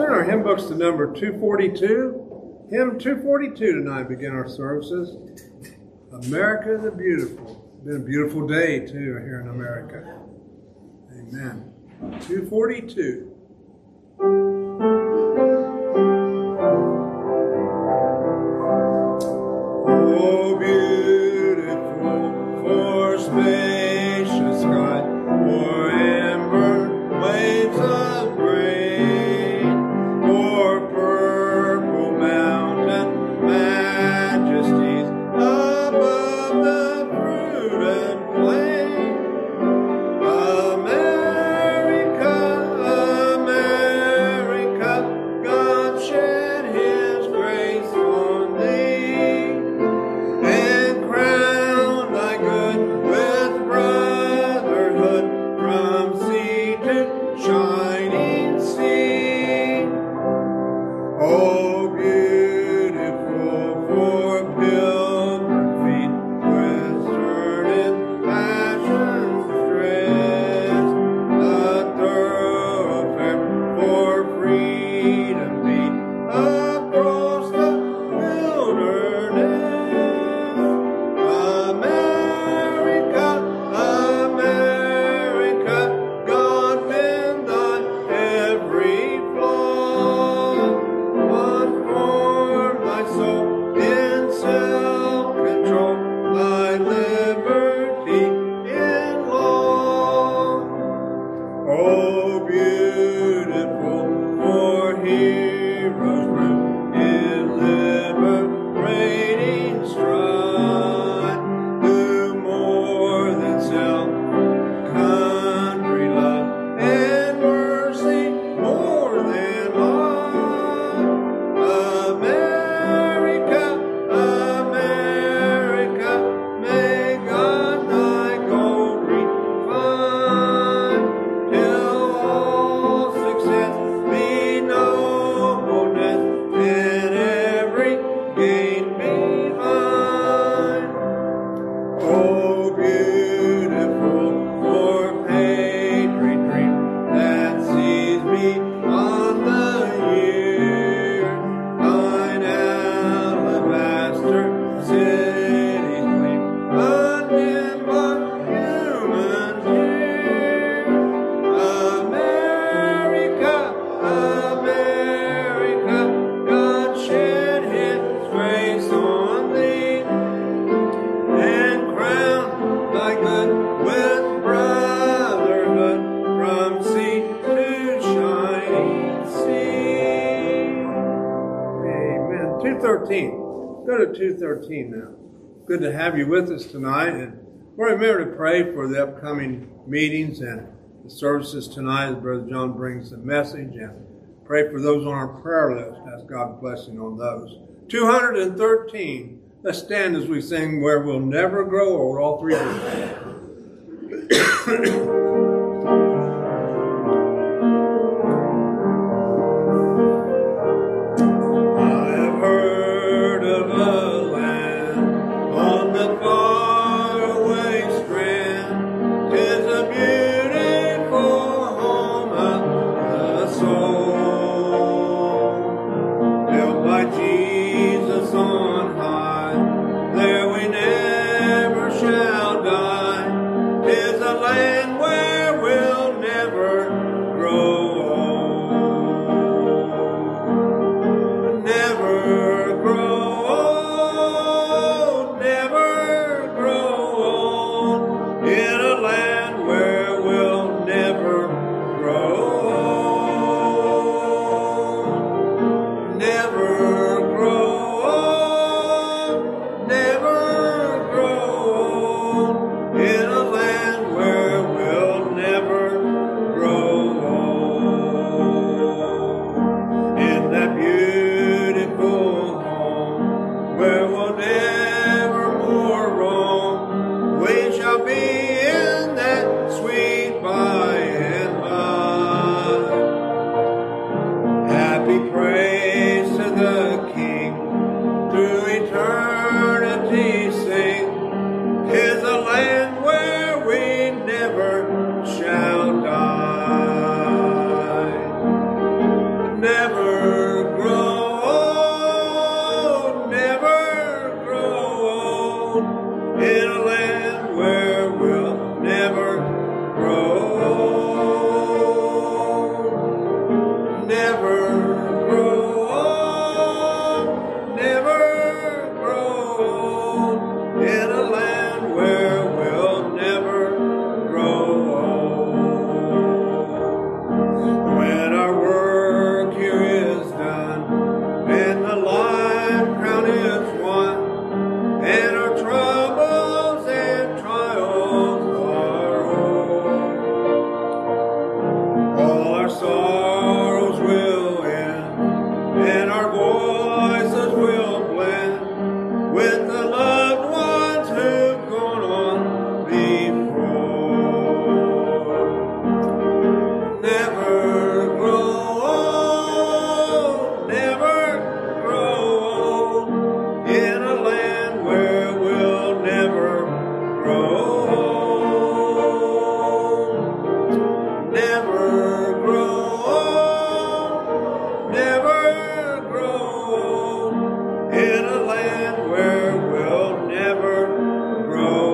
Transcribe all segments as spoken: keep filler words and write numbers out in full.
turn our hymn books to number two forty-two. Hymn two forty-two tonight begin our services. America the Beautiful. It's been a beautiful day too here in America. Amen. two forty-two. Oh, beautiful for spacious sky, for amber waves of grain, for purple mountain majesties above the fruited plain. America, America, God shed His grace on thee, and crown thy good with brotherhood from sea to shining sea. Oh, beautiful for pilgrim feet with certain passions stressed, the thoroughfare for freedom beat across the wilderness. America, America, God mend thy every flaw. One form thy soul in self-control, thy liberty in law. Oh, beautiful for heroes root in liberating strife, who more than self, country love, and mercy more than life. America, America, may God thy gold refine, till all success be nobleness, and every gain be thine. Oh, beautiful for patriotry that sees me on the year, thine alabaster cities gleam, undimmed by human tear. America, America, God shed His grace on thee, and crown thy good with brotherhood from sea to shining sea. Amen. two thirteen. Go to two thirteen now. Good to have you with us tonight, and we'll remember to pray for the upcoming meetings and the services tonight as Brother John brings the message, and pray for those on our prayer list. Ask God's blessing on those. two thirteen. Let's stand as we sing Where We'll Never Grow Old, all three verses. I have heard of a land on the faraway strand. 'Tis a beautiful home of the soul, built by Jesus on high. There we never shall die. 'Tis a land where we'll never grow old. Never grow old, never grow old. In a land where we'll never grow old. Never grow old, never grow old. In a land where we'll never grow old. In that beautiful home where we'll never more roam, we shall be in that sweet by and by. Happy praise to the King, through eternity sing. 'Tis a land where we never shall die. Never our sorrows will end, and our voices will blend with the loved ones who've gone on before. Never grow old, never grow old, in a land where we'll never grow old. Never grow old, never grow old, in a land where we'll never grow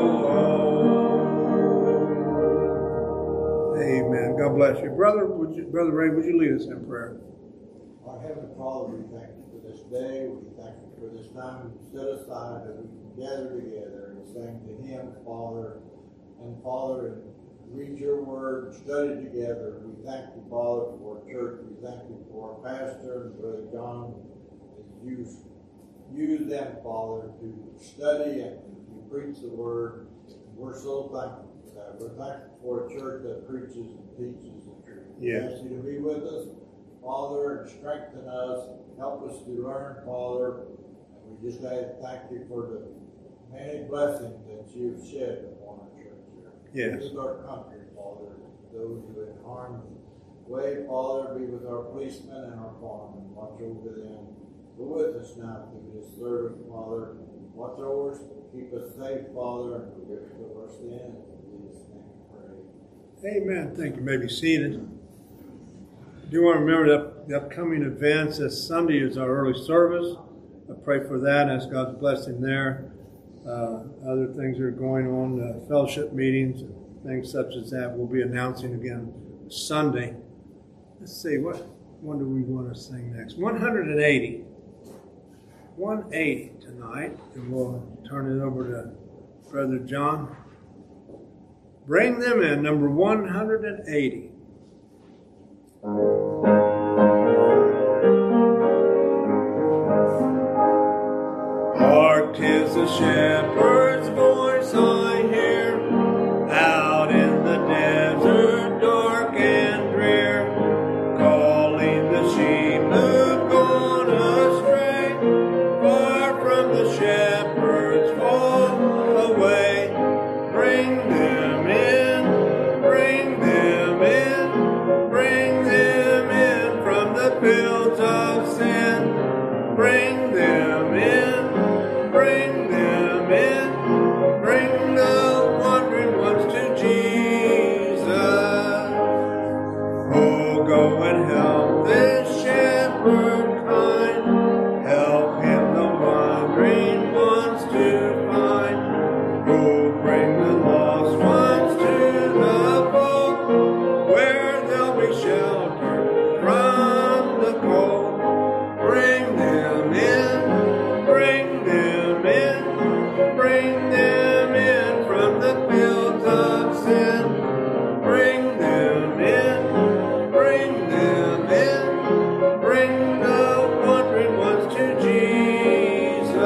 old. Amen. God bless you. Brother, would you, Brother Ray, would you lead us in prayer? Our Heavenly Father, we thank you for this day. We thank you for this time set aside that we can gather together and sing to Him, Father. And Father, and read your word, study together. We thank you, Father, for our church. We thank you for our pastor and Brother John. Use, use them, Father, to study and to preach the word. We're so thankful for that. We're thankful for a church that preaches and teaches the truth. We Yes. ask you to be with us, Father, and strengthen us. Help us to learn, Father. And we just thank you for the many blessings that you've shed upon our church here. Yes. Be with our country, Father. Those who are in harm's way, Father, be with our policemen and our firemen. Watch over them. Go with us now through this service, Father. Watch over us. Keep us safe, Father, and forgive us of our sins. In Jesus' name we pray. Amen. Thank you. You may be seated. I do want to remember that the upcoming events. This Sunday is our early service. I pray for that. Ask God's blessing there. Uh, other things that are going on, uh, fellowship meetings and things such as that, we'll be announcing again Sunday. Let's see, what one do we want to sing next? one eighty. one eighty tonight, and we'll turn it over to Brother John. Bring them in, number one eighty. Hark, 'tis the shepherd's voice I hear, out in the desert dark and drear, calling the sheep who've gone astray, far from the shepherd's fold away. Bring them in, bring them in, bring them in from the fields of sin. Bring them in. Bring them in, bring the wandering ones to Jesus. Oh, go and help this shepherd kind, help him the wandering ones to find. Oh, bring the lost ones to the fold, where they'll be sheltered from the cold. Bring them in, bring them in, bring them in from the fields of sin. Bring them in, bring them in, bring the wandering ones to Jesus.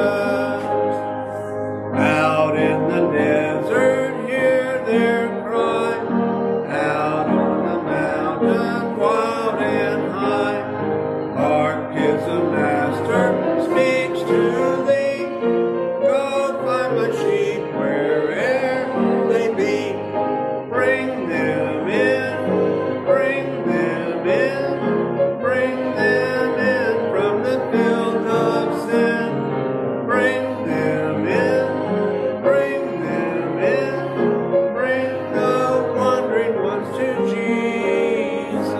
Out in the desert, hear their cry, out on the mountain, wild and high. Hark, 'tis the Master speaks to thee. Go find my sheep where'er they be. Bring them in, bring them in, bring them in from the fields of sin. Bring them in, bring them in, bring the wandering ones to Jesus.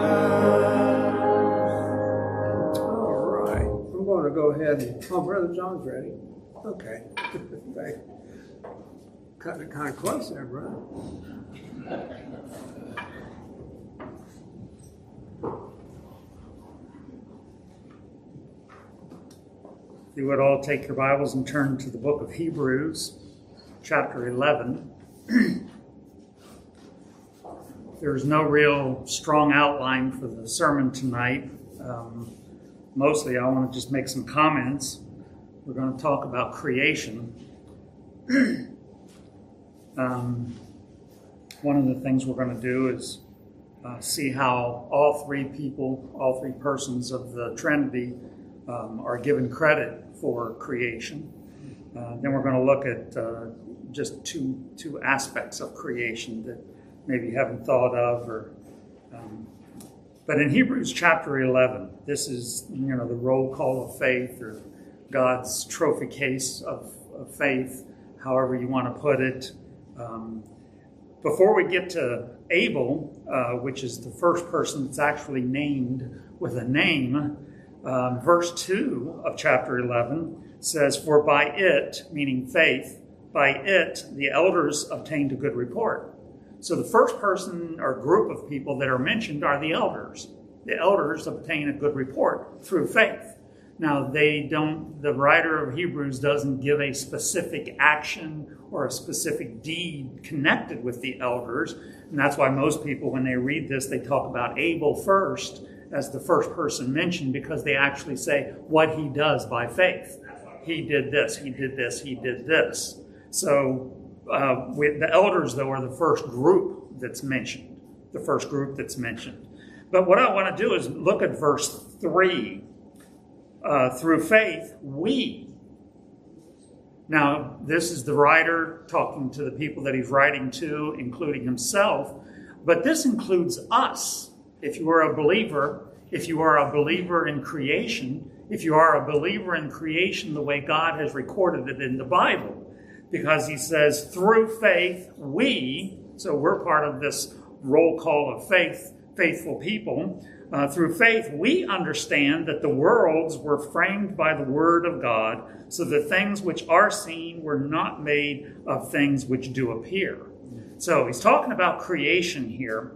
All right, I'm going to go ahead and, oh, Brother John's ready. Okay. Thank you. Cutting it kind of close there, brother. If you would all take your Bibles and turn to the book of Hebrews, chapter eleven. There's no real strong outline for the sermon tonight. Um, mostly I want to just make some comments. We're going to talk about creation. um, one of the things we're going to do is uh, see how all three people, all three persons of the Trinity um, are given credit for creation. Uh, then we're going to look at uh, just two two aspects of creation that maybe you haven't thought of. Or, um, but in Hebrews chapter eleven, this is you know the roll call of faith, or God's trophy case of, of faith, however you want to put it. Um, before we get to Abel, uh, which is the first person that's actually named with a name, um, verse two of chapter eleven says, "For by it," meaning faith, "by it the elders obtained a good report." So the first person or group of people that are mentioned are the elders. The elders obtain a good report through faith. Now, they don't, the writer of Hebrews doesn't give a specific action or a specific deed connected with the elders. And that's why most people, when they read this, they talk about Abel first as the first person mentioned, because they actually say what he does by faith. He did this, he did this, he did this. So uh, with the elders, though, are the first group that's mentioned, the first group that's mentioned. But what I want to do is look at verse three. Uh, through faith, we. Now, this is the writer talking to the people that he's writing to, including himself. But this includes us. If you are a believer, if you are a believer in creation, if you are a believer in creation the way God has recorded it in the Bible, because he says, through faith, we, so we're part of this roll call of faith, faithful people. Uh, through faith, we understand that the worlds were framed by the word of God, so that things which are seen were not made of things which do appear. So he's talking about creation here,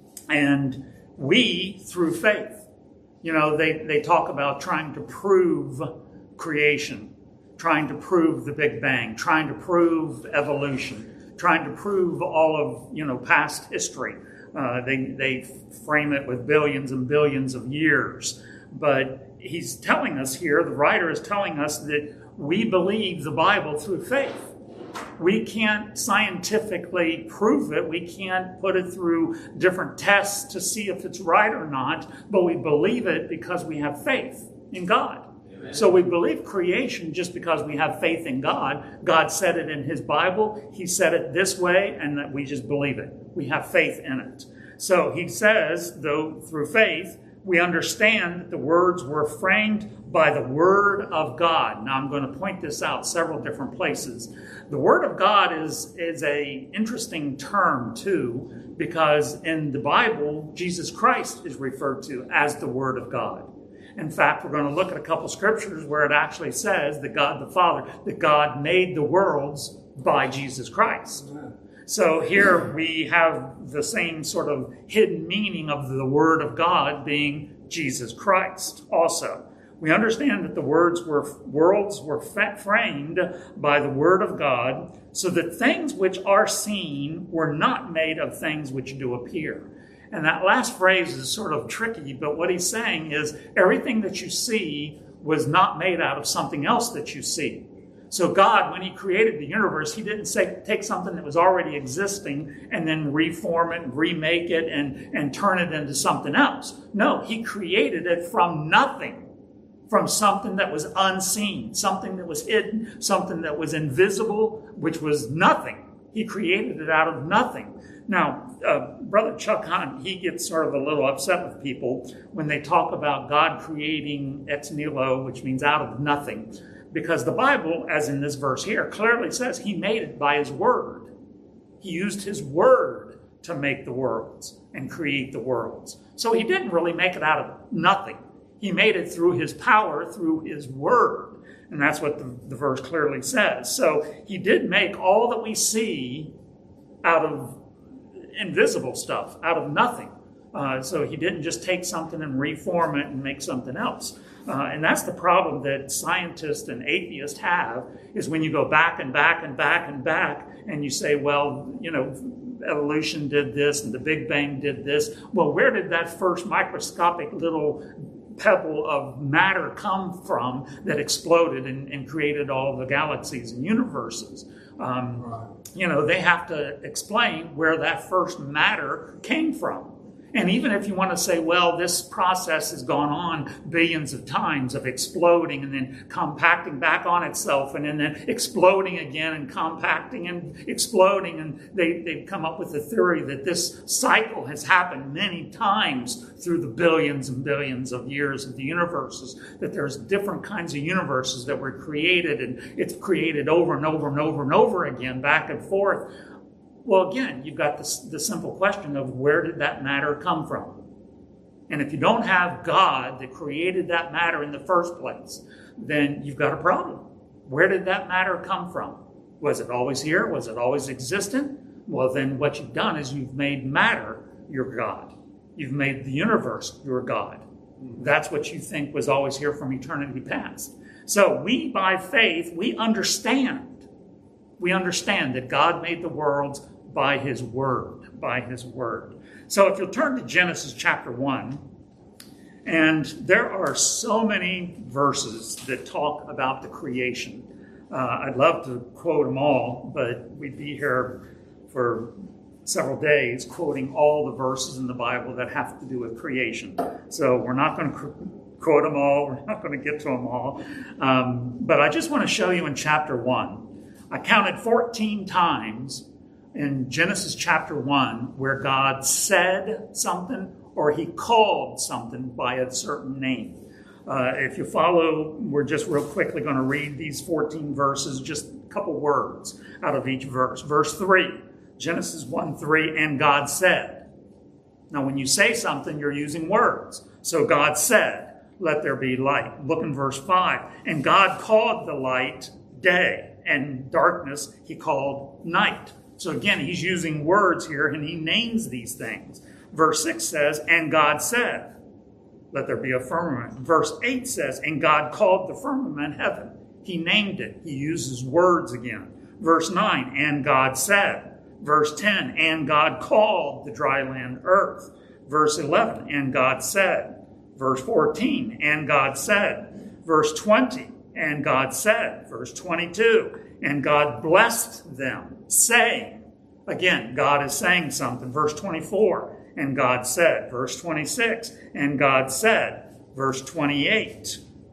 and we, through faith. You know, they, they talk about trying to prove creation, trying to prove the Big Bang, trying to prove evolution, trying to prove all of, you know, past history. Uh, they, they frame it with billions and billions of years. But he's telling us here, the writer is telling us that we believe the Bible through faith. We can't scientifically prove it. We can't put it through different tests to see if it's right or not. But we believe it because we have faith in God. Amen. So we believe creation just because we have faith in God. God said it in his Bible. He said it this way, and that we just believe it. We have faith in it. So he says, though through faith, we understand that the words were framed by the word of God. Now I'm going to point this out several different places. The word of God is, is an interesting term too, because in the Bible, Jesus Christ is referred to as the word of God. In fact, we're going to look at a couple scriptures where it actually says that God the Father, that God made the worlds by Jesus Christ. So here we have the same sort of hidden meaning of the word of God being Jesus Christ also. We understand that the words were, worlds were framed by the word of God, so that things which are seen were not made of things which do appear. And that last phrase is sort of tricky, but what he's saying is everything that you see was not made out of something else that you see. So God, when he created the universe, he didn't say, take something that was already existing and then reform it, remake it, and, and turn it into something else. No, he created it from nothing, from something that was unseen, something that was hidden, something that was invisible, which was nothing. He created it out of nothing. Now, uh, Brother Chuck Hunt, he gets sort of a little upset with people when they talk about God creating ex nihilo, which means out of nothing. Because the Bible, as in this verse here, clearly says he made it by his word. He used his word to make the worlds and create the worlds. So he didn't really make it out of nothing. He made it through his power, through his word. And that's what the, the verse clearly says. So he did make all that we see out of invisible stuff, out of nothing. Uh, so he didn't just take something and reform it and make something else. Uh, and that's the problem that scientists and atheists have, is when you go back and back and back and back and you say, well, you know, evolution did this and the Big Bang did this. Well, where did that first microscopic little pebble of matter come from that exploded and, and created all the galaxies and universes? Um, right. You know, they have to explain where that first matter came from. And even if you want to say, well, this process has gone on billions of times of exploding and then compacting back on itself and then exploding again and compacting and exploding. And they, they've come up with the theory that this cycle has happened many times through the billions and billions of years of the universes, that there's different kinds of universes that were created, and it's created over and over and over and over again, back and forth. Well, again, you've got the, the simple question of where did that matter come from? And if you don't have God that created that matter in the first place, then you've got a problem. Where did that matter come from? Was it always here? Was it always existent? Well, then what you've done is you've made matter your God. You've made the universe your God. That's what you think was always here from eternity past. So we, by faith, we understand. We understand that God made the worlds by his word, by his word. So if you'll turn to Genesis chapter one, and there are so many verses that talk about the creation. Uh, I'd love to quote them all, but we'd be here for several days quoting all the verses in the Bible that have to do with creation. So we're not going to quote them all. We're not going to get to them all. Um, but I just want to show you in chapter one. I counted fourteen times in Genesis chapter one where God said something or he called something by a certain name. Uh, if you follow, we're just real quickly going to read these fourteen verses, just a couple words out of each verse. Verse three, Genesis one three, and God said. Now when you say something, you're using words. So God said, let there be light. Look in verse five. And God called the light day, and darkness he called night. So again, he's using words here, and he names these things. Verse six says, and God said, let there be a firmament. Verse eight says, and God called the firmament heaven. He named it. He uses words again. Verse nine, and God said. Verse ten, and God called the dry land earth. Verse eleven, and God said. Verse fourteen, and God said. Verse twenty, and God said. Verse twenty-two, and God blessed them, saying. Again, God is saying something. Verse twenty-four, and God said. Verse twenty-six, and God said. Verse twenty-eight,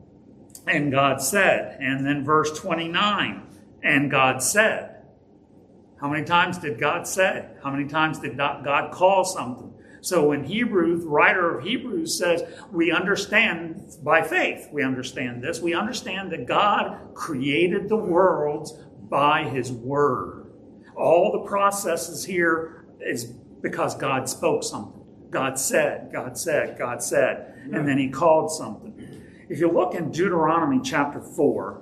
and God said. And then verse twenty-nine, and God said. How many times did God say? How many times did God call something? So when Hebrews, the writer of Hebrews says, we understand by faith, we understand this. We understand that God created the worlds by his word. All the processes here is because God spoke something. God said, God said, God said, and then he called something. If you look in Deuteronomy chapter four,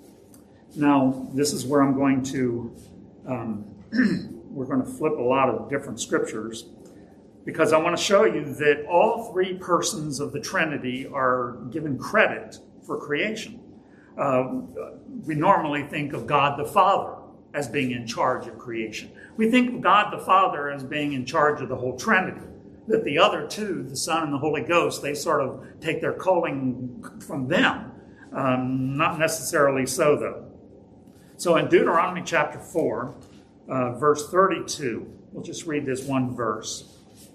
now this is where I'm going to, um, we're going to flip a lot of different scriptures, because I want to show you that all three persons of the Trinity are given credit for creation. Uh, we normally think of God the Father as being in charge of creation. We think of God the Father as being in charge of the whole Trinity. That the other two, the Son and the Holy Ghost, they sort of take their calling from them. Um, not necessarily so, though. So in Deuteronomy chapter four, uh, verse thirty-two, we'll just read this one verse.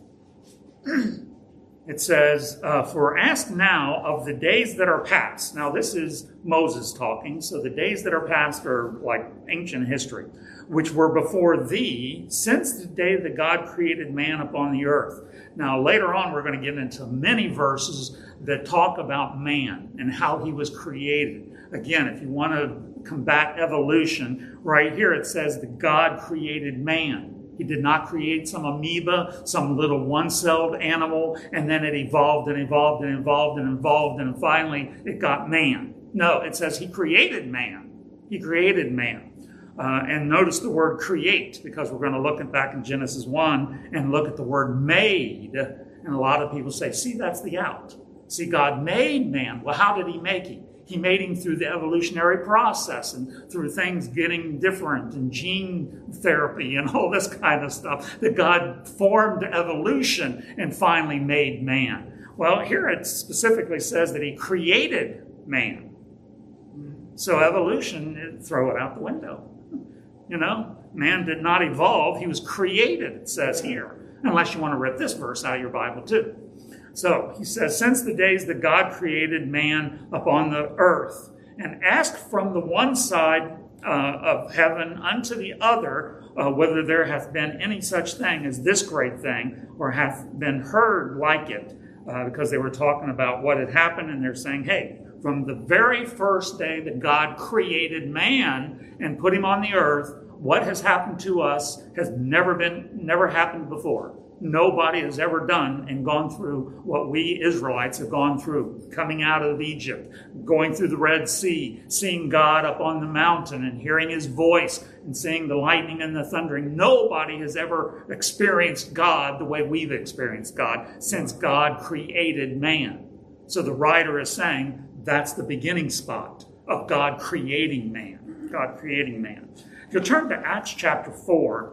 It says, uh, for ask now of the days that are past. Now this is Moses talking, so the days that are past are like ancient history, which were before thee, since the day that God created man upon the earth. Now later on we're going to get into many verses that talk about man and how he was created. Again, if you want to combat evolution, right here it says that God created man. He did not create some amoeba, some little one-celled animal, and then it evolved and evolved and evolved and evolved, and finally it got man. No, it says he created man. He created man. Uh, and notice the word create, because we're going to look at back in Genesis one and look at the word made. And a lot of people say, see, that's the out. See, God made man. Well, how did he make him? He made him through the evolutionary process and through things getting different and gene therapy and all this kind of stuff. That God formed evolution and finally made man. Well, here it specifically says that he created man. So evolution, throw it out the window. You know, man did not evolve. He was created, it says here. unless you want to rip this verse out of your Bible too. So he says, since the days that God created man upon the earth, and asked from the one side uh, of heaven unto the other, uh, whether there hath been any such thing as this great thing, or hath been heard like it, uh, because they were talking about what had happened, and they're saying, hey, from the very first day that God created man and put him on the earth, what has happened to us has never been, never happened before. Nobody has ever done and gone through what we Israelites have gone through, coming out of Egypt, going through the Red Sea, seeing God up on the mountain and hearing his voice and seeing the lightning and the thundering. Nobody has ever experienced God the way we've experienced God since God created man. So the writer is saying that's the beginning spot of God creating man, God creating man. If you turn to Acts chapter four,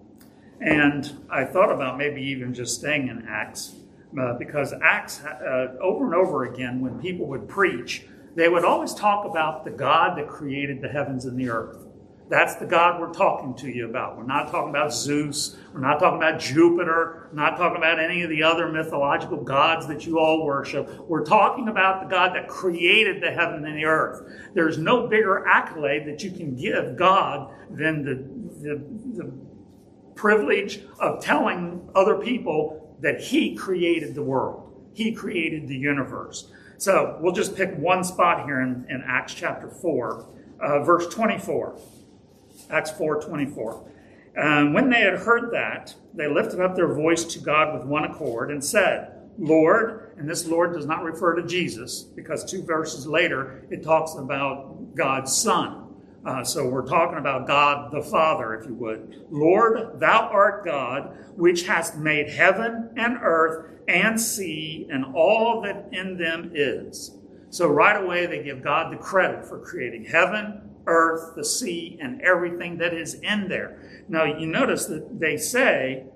and I thought about maybe even just staying in Acts, uh, because Acts, uh, over and over again, when people would preach, they would always talk about the God that created the heavens and the earth. That's the God we're talking to you about. We're not talking about Zeus. We're not talking about Jupiter. We're not talking about any of the other mythological gods that you all worship. We're talking about the God that created the heaven and the earth. There's no bigger accolade that you can give God than the, the, the privilege of telling other people that he created the world. He created the universe. So we'll just pick one spot here in, in Acts chapter four, uh, verse twenty-four. Acts four twenty-four. Um, when they had heard that, they lifted up their voice to God with one accord and said, Lord, and this Lord does not refer to Jesus, because two verses later it talks about God's Son. Uh, so we're talking about God the Father, if you would. Lord, thou art God, which hast made heaven and earth and sea and all that in them is. So right away they give God the credit for creating heaven, earth, the sea, and everything that is in there. Now you notice that they say,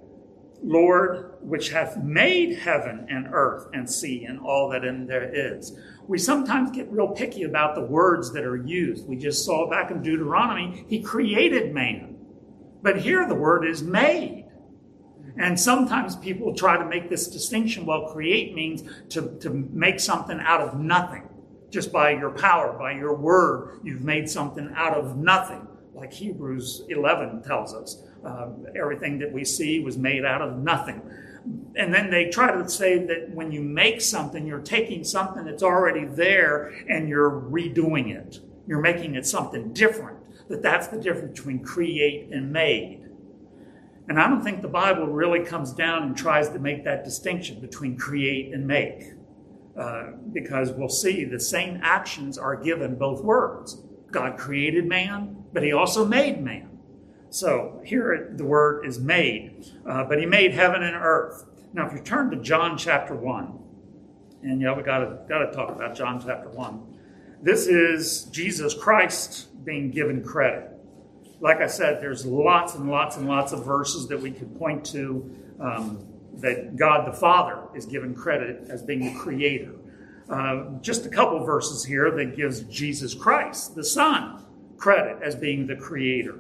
Lord, which hath made heaven and earth and sea and all that in there is. We sometimes get real picky about the words that are used. We just saw back in Deuteronomy, he created man. But here the word is made. And sometimes people try to make this distinction. Well, create means to, to make something out of nothing. Just by your power, by your word, you've made something out of nothing. Like Hebrews eleven tells us. Uh, everything that we see was made out of nothing. And then they try to say that when you make something, you're taking something that's already there and you're redoing it. You're making it something different. That that's the difference between create and made. And I don't think the Bible really comes down and tries to make that distinction between create and make. Uh, because we'll see the same actions are given both words. God created man, but he also made man. So here the word is made, uh, but he made heaven and earth. Now, if you turn to John chapter one, and yeah, we gotta gotta talk about John chapter one. This is Jesus Christ being given credit. Like I said, there's lots and lots and lots of verses that we could point to um, that God the Father is given credit as being the creator. Uh, just a couple verses here that gives Jesus Christ, the Son, credit as being the creator.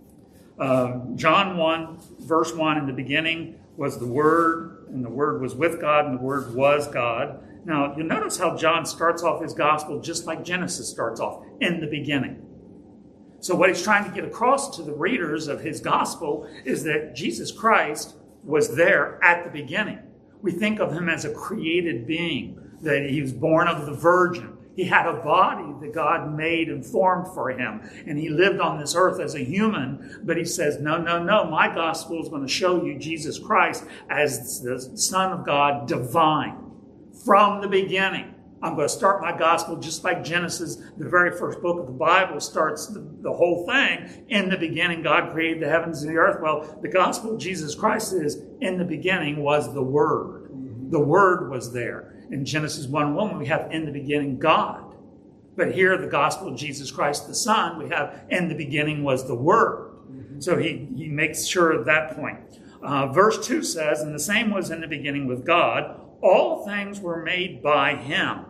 Uh, John one, verse one, in the beginning was the Word, and the Word was with God, and the Word was God. Now, you'll notice how John starts off his gospel just like Genesis starts off, in the beginning. So what he's trying to get across to the readers of his gospel is that Jesus Christ was there at the beginning. We think of him as a created being, that he was born of the Virgin. He had a body that God made and formed for him. And he lived on this earth as a human. But he says, no, no, no. My gospel is going to show you Jesus Christ as the Son of God, divine. From the beginning. I'm going to start my gospel just like Genesis, the very first book of the Bible, starts the, the whole thing. In the beginning, God created the heavens and the earth. Well, the gospel of Jesus Christ is, in the beginning was the Word. The Word was there. In Genesis one one, we have in the beginning God. But here, the gospel of Jesus Christ, the Son, we have in the beginning was the Word. Mm-hmm. So he, he makes sure of that point. Uh, verse two says, and the same was in the beginning with God. All things were made by him.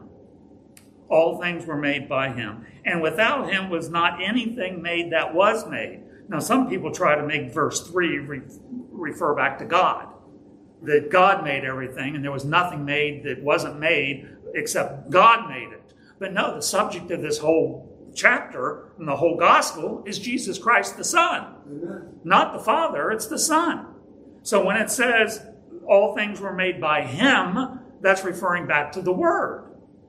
All things were made by him. And without him was not anything made that was made. Now, some people try to make verse three re- refer back to God. that God made everything, and there was nothing made that wasn't made except God made it. But no, the subject of this whole chapter and the whole gospel is Jesus Christ the Son. Amen. Not the Father, it's the Son. So when it says all things were made by him, that's referring back to the Word,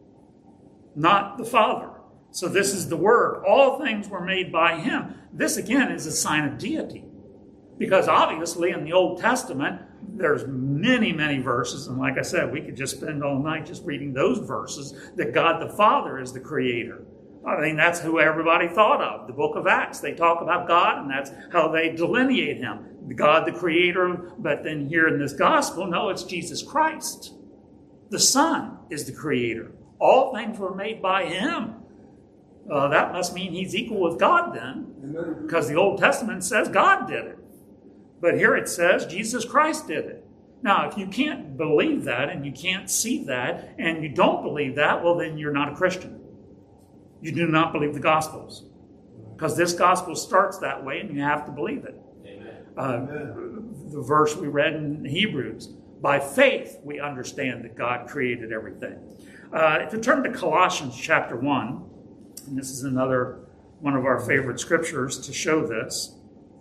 not the Father. So this is the Word. All things were made by him. This again is a sign of deity. Because obviously in the Old Testament, there's many, many verses, and like I said, we could just spend all night just reading those verses, that God the Father is the creator. I mean, that's who everybody thought of. The book of Acts, they talk about God, and that's how they delineate him. God the creator, but then here in this gospel, no, it's Jesus Christ. The Son is the creator. All things were made by him. Uh, that must mean he's equal with God then, because the Old Testament says God did it. But here it says Jesus Christ did it. Now, if you can't believe that and you can't see that and you don't believe that, well, then you're not a Christian. You do not believe the Gospels. Because this Gospel starts that way and you have to believe it. Uh, the verse we read in Hebrews, by faith we understand that God created everything. Uh, if you turn to Colossians chapter one, and this is another one of our favorite scriptures to show this.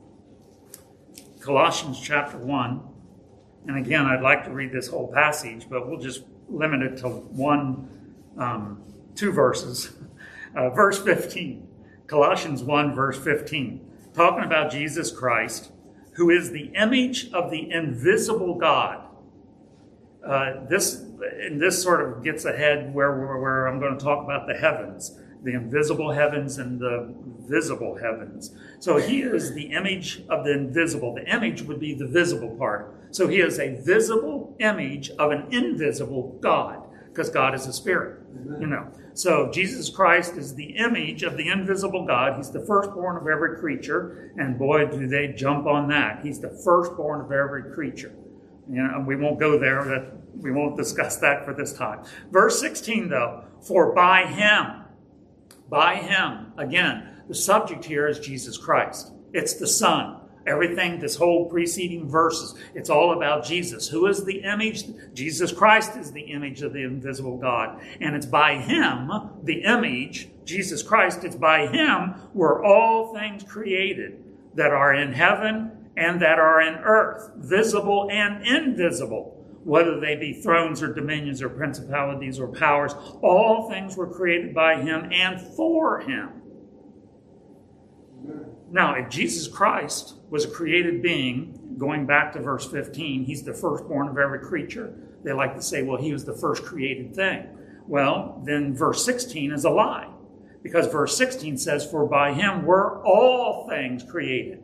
Colossians chapter one, and again, I'd like to read this whole passage, but we'll just limit it to one, um, two verses. Uh, verse fifteen, Colossians one, verse fifteen, talking about Jesus Christ, who is the image of the invisible God. Uh, this and this sort of gets ahead where, where, where I'm going to talk about the heavens, the invisible heavens and the visible heavens. So he is the image of the invisible. The image would be the visible part. So he is a visible image of an invisible God, because God is a spirit. Amen. You know. So Jesus Christ is the image of the invisible God. He's the firstborn of every creature. And boy, do they jump on that. He's the firstborn of every creature. You know, we won't go there. That we won't discuss that for this time. Verse sixteen, though, for by him, by him, again, the subject here is Jesus Christ. It's the Son. Everything, this whole preceding verses, it's all about Jesus. Who is the image? Jesus Christ is the image of the invisible God. And it's by him, the image, Jesus Christ, it's by him were all things created that are in heaven and that are in earth, visible and invisible, whether they be thrones or dominions or principalities or powers. All things were created by him and for him. Now, if Jesus Christ was a created being, going back to verse fifteen, he's the firstborn of every creature. They like to say, well, he was the first created thing. Well, then verse sixteen is a lie, because verse sixteen says, for by him were all things created.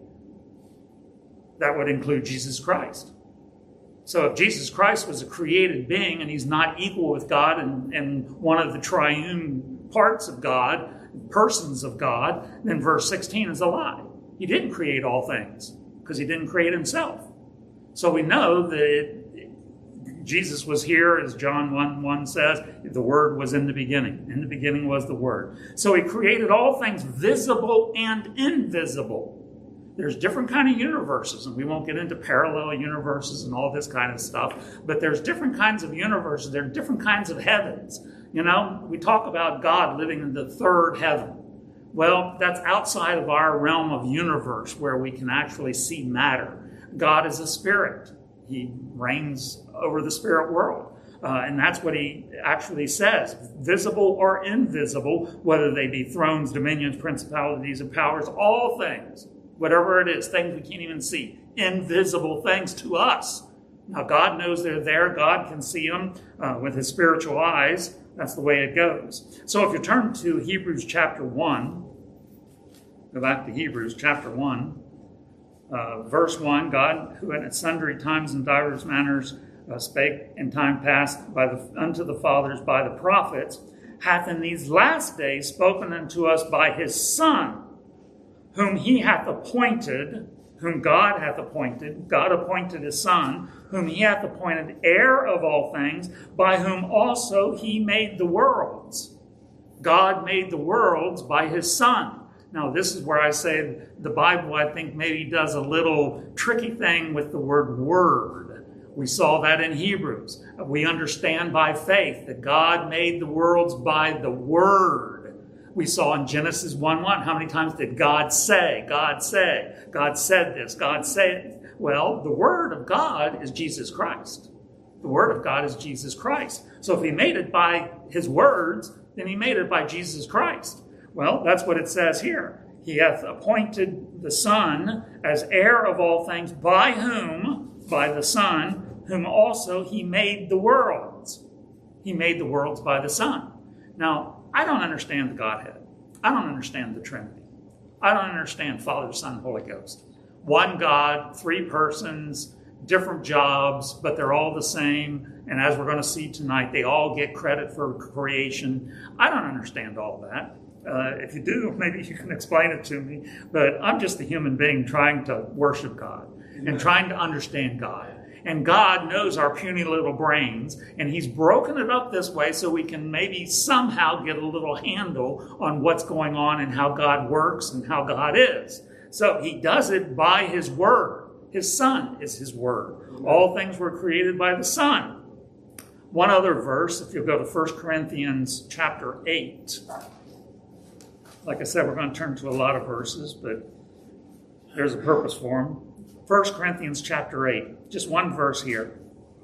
That would include Jesus Christ. So if Jesus Christ was a created being and he's not equal with God and, and one of the triune parts of God, persons of God, then verse sixteen is a lie. He didn't create all things because he didn't create himself. So we know that it, Jesus was here, as John one one says, the Word was in the beginning. In the beginning was the Word. So he created all things visible and invisible. There's different kind of universes, and we won't get into parallel universes and all this kind of stuff, but there's different kinds of universes. There are different kinds of heavens. You know, we talk about God living in the third heaven. Well, that's outside of our realm of universe where we can actually see matter. God is a spirit. He reigns over the spirit world. Uh, and that's what he actually says, visible or invisible, whether they be thrones, dominions, principalities, and powers, all things, whatever it is, things we can't even see, invisible things to us. Now, God knows they're there. God can see them uh, with his spiritual eyes. That's the way it goes. So if you turn to Hebrews chapter one, go back to Hebrews chapter one, uh, verse one, God, who at sundry times and divers manners uh, spake in time past by the, unto the fathers by the prophets, hath in these last days spoken unto us by his Son, whom he hath appointed, whom God hath appointed, God appointed his Son, whom he hath appointed heir of all things, by whom also he made the worlds. God made the worlds by his Son. Now, this is where I say the Bible, I think, maybe does a little tricky thing with the word word. We saw that in Hebrews. We understand by faith that God made the worlds by the Word. We saw in Genesis one one, how many times did God say, God say, God said this, God said. Well, the Word of God is Jesus Christ. The Word of God is Jesus Christ. So if he made it by his words, then he made it by Jesus Christ. Well, that's what it says here. He hath appointed the Son as heir of all things, by whom, by the Son, whom also he made the worlds. He made the worlds by the Son. Now, I don't understand the Godhead. I don't understand the Trinity. I don't understand Father, Son, Holy Ghost. One God, three persons, different jobs, but they're all the same. And as we're going to see tonight, they all get credit for creation. I don't understand all that. Uh, if you do, maybe you can explain it to me. But I'm just a human being trying to worship God and trying to understand God. And God knows our puny little brains, and he's broken it up this way so we can maybe somehow get a little handle on what's going on and how God works and how God is. So he does it by his word. His Son is his word. All things were created by the Son. One other verse, if you'll go to First Corinthians chapter eight. Like I said, we're going to turn to a lot of verses, but there's a purpose for them. First Corinthians chapter eight, just one verse here.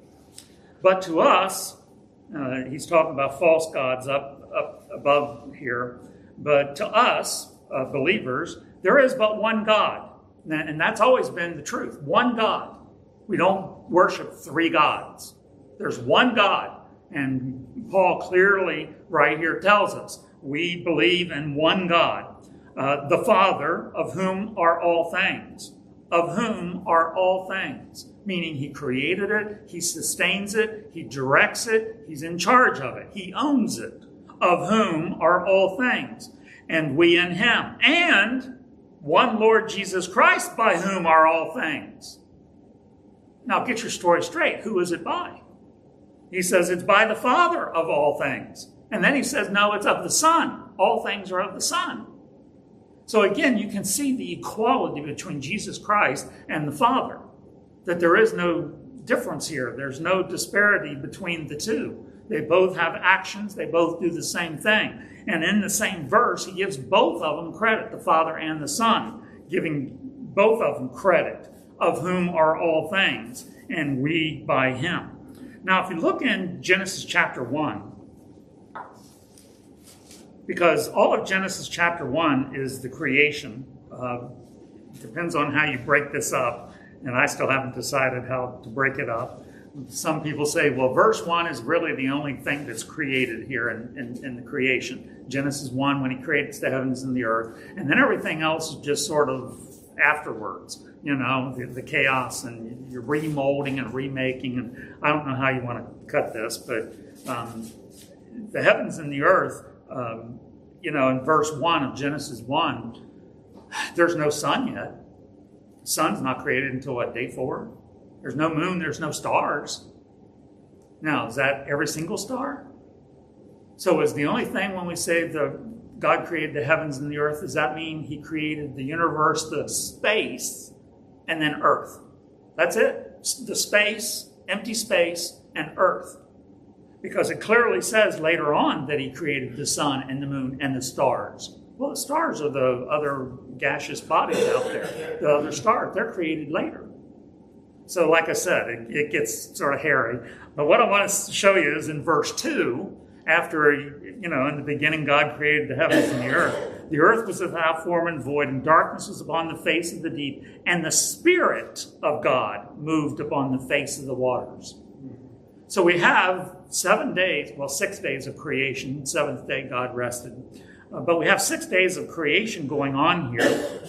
But to us, uh, he's talking about false gods up, up above here. But to us, uh, believers, there is but one God. And that's always been the truth. One God. We don't worship three gods. There's one God. And Paul clearly right here tells us we believe in one God, uh, the Father, of whom are all things. Of whom are all things. Meaning he created it, he sustains it, he directs it, he's in charge of it, he owns it. Of whom are all things. And we in him. And one Lord Jesus Christ, by whom are all things. Now get your story straight. Who is it by? He says it's by the Father of all things. And then he says, no, it's of the Son. All things are of the Son. So again, you can see the equality between Jesus Christ and the Father. That there is no difference here. There's no disparity between the two. They both have actions. They both do the same thing. And in the same verse, he gives both of them credit, the Father and the Son, giving both of them credit, of whom are all things, and we by him. Now, if you look in Genesis chapter one, because all of Genesis chapter one is the creation. Uh, depends on how you break this up, and I still haven't decided how to break it up. Some people say, well, verse one is really the only thing that's created here in, in, in the creation. Genesis one, when he creates the heavens and the earth. And then everything else is just sort of afterwards, you know, the, the chaos and you're remolding and remaking. And I don't know how you want to cut this, but um, the heavens and the earth, um, you know, in verse one of Genesis one, there's no sun yet. The sun's not created until what, day four? There's no moon, there's no stars. Now, is that every single star? So is the only thing when we say the God created the heavens and the earth, does that mean he created the universe, the space, and then earth? That's it. The space, empty space, and earth. Because it clearly says later on that he created the sun and the moon and the stars. Well, the stars are the other gaseous bodies out there. The other stars, they're created later. So like I said, it, it gets sort of hairy. But what I want to show you is in verse two, after, you know, in the beginning God created the heavens and the earth. The earth was without form and void, and darkness was upon the face of the deep, and the Spirit of God moved upon the face of the waters. So we have seven days, well, six days of creation. Seventh day God rested. Uh, but we have six days of creation going on here.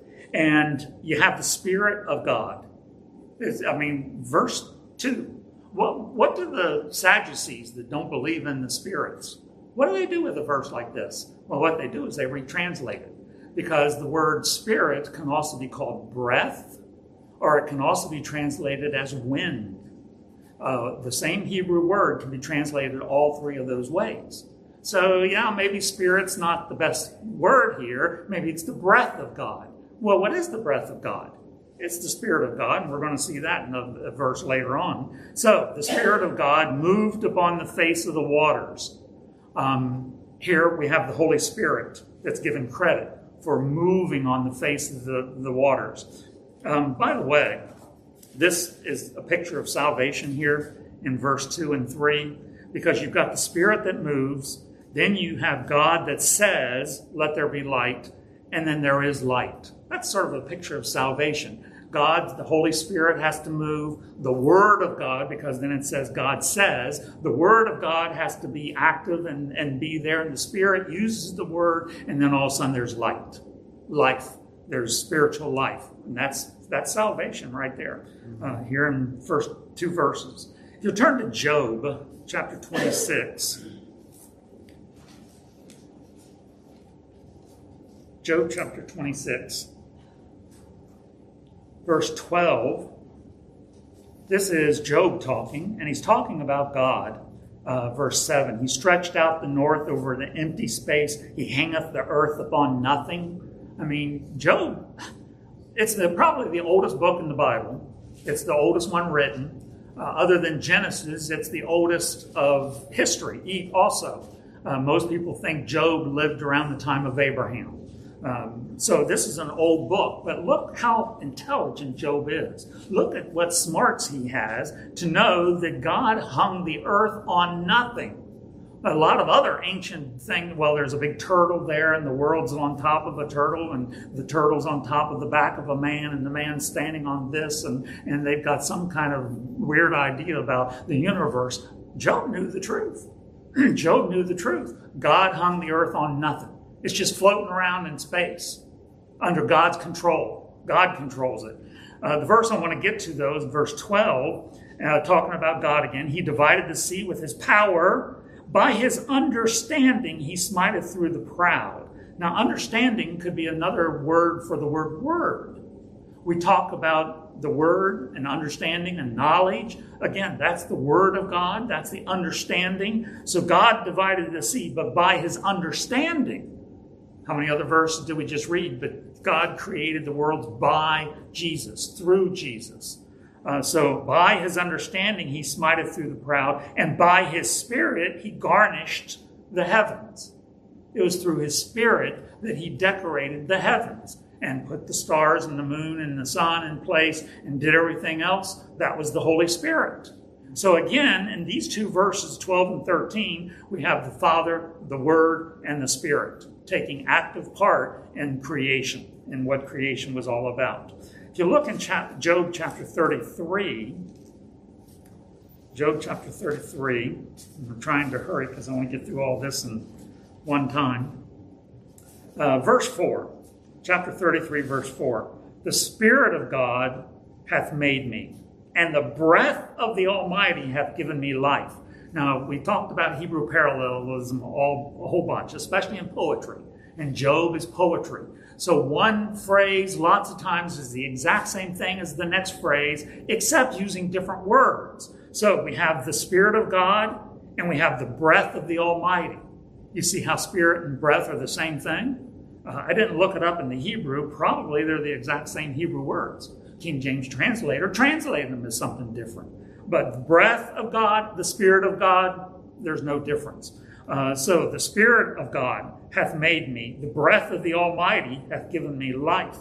And you have the Spirit of God. It's, I mean, verse two. What, what do the Sadducees that don't believe in the spirits, what do they do with a verse like this? Well, what they do is they retranslate it. Because the word spirit can also be called breath, or it can also be translated as wind. Uh, the same Hebrew word can be translated all three of those ways. So, yeah, maybe spirit's not the best word here. Maybe it's the breath of God. Well, what is the breath of God? it's the Spirit of God, and we're going to see that in a, a verse later on. So the Spirit of God moved upon the face of the waters. Um, here we have the Holy Spirit that's given credit for moving on the face of the, the waters. Um, by the way, this is a picture of salvation here in verse two and three, because you've got the Spirit that moves, then you have God that says, let there be light, and then there is light. That's sort of a picture of salvation. God, the Holy Spirit has to move. The Word of God, because then it says God says, the Word of God has to be active and, and be there, and the Spirit uses the Word, and then all of a sudden there's light, life. There's spiritual life, and that's that's salvation right there, uh, here in the first two verses. If you turn to Job, chapter twenty-six. Job chapter twenty-six. Verse twelve, this is Job talking, and he's talking about God. Uh, verse seven, he stretched out the north over the empty space. He hangeth the earth upon nothing. I mean, Job, it's the, probably the oldest book in the Bible. It's the oldest one written. Uh, other than Genesis, it's the oldest of history also. Uh, most people think Job lived around the time of Abraham. Um, so this is an old book, but look how intelligent Job is. Look at what smarts he has to know that God hung the earth on nothing. A lot of other ancient things, well, there's a big turtle there, and the world's on top of a turtle, and the turtle's on top of the back of a man, and the man's standing on this, and, and they've got some kind of weird idea about the universe. Job knew the truth. Job knew the truth. God hung the earth on nothing. It's just floating around in space under God's control. God controls it. Uh, the verse I want to get to, though, is verse twelve, uh, talking about God again. He divided the sea with his power. By his understanding, he smiteth through the proud. Now, understanding could be another word for the word word. We talk about the word and understanding and knowledge. Again, that's the word of God. That's the understanding. So God divided the sea, but by his understanding. How many other verses did we just read? But God created the worlds by Jesus, through Jesus. Uh, so by his understanding, he smiteth through the proud, and by his Spirit, he garnished the heavens. It was through his Spirit that he decorated the heavens and put the stars and the moon and the sun in place and did everything else. That was the Holy Spirit. So again, in these two verses, twelve and thirteen, we have the Father, the Word, and the Spirit taking active part in creation and what creation was all about. If you look in Job chapter thirty-three, Job chapter thirty-three, I'm trying to hurry because I want to get through all this in one time. Uh, verse four, chapter thirty-three, verse four. The Spirit of God hath made me, and the breath of the Almighty hath given me life. Now, we talked about Hebrew parallelism all, a whole bunch, especially in poetry. And Job is poetry. So one phrase lots of times is the exact same thing as the next phrase, except using different words. So we have the Spirit of God, and we have the breath of the Almighty. You see how spirit and breath are the same thing? Uh, I didn't look it up in the Hebrew. Probably they're the exact same Hebrew words. King James translator translated them as something different. But the breath of God, the Spirit of God, there's no difference. Uh, so the Spirit of God hath made me. The breath of the Almighty hath given me life.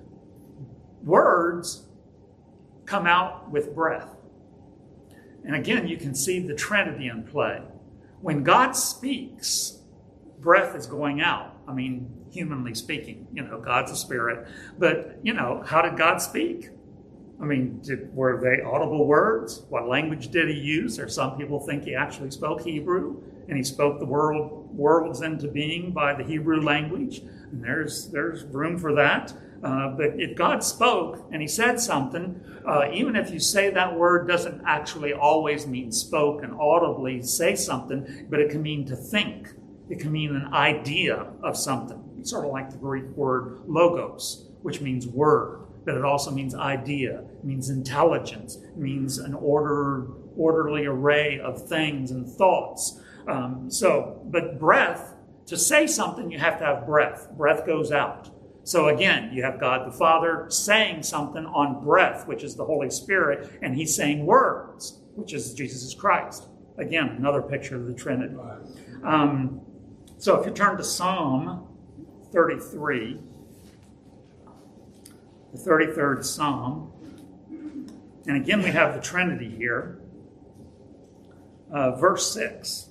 Words come out with breath. And again, you can see the Trinity in play. When God speaks, breath is going out. I mean, humanly speaking, you know, God's a spirit. But, you know, how did God speak? I mean, did, were they audible words? What language did he use? Or some people think he actually spoke Hebrew, and he spoke the world worlds into being by the Hebrew language. And there's there's room for that. Uh, but if God spoke and he said something, uh, even if you say that word doesn't actually always mean spoke and audibly say something, but it can mean to think. It can mean an idea of something. It's sort of like the Greek word logos, which means word. But it also means idea, it means intelligence, it means an order, orderly array of things and thoughts. Um, so, but breath, to say something, you have to have breath. Breath goes out. So again, you have God the Father saying something on breath, which is the Holy Spirit, and he's saying words, which is Jesus Christ. Again, another picture of the Trinity. Um, so if you turn to Psalm thirty-three, the thirty-third Psalm, and again we have the Trinity here. Uh, verse six.